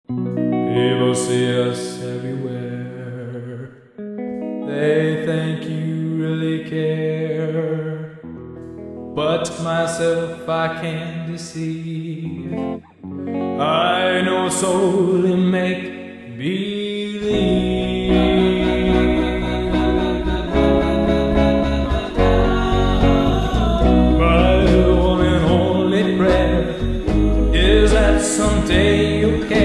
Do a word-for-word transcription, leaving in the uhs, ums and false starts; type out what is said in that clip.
People see us everywhere. They think you really care. But myself I can't deceive. I know soul in make believe. My one and only prayer is that someday you'll care.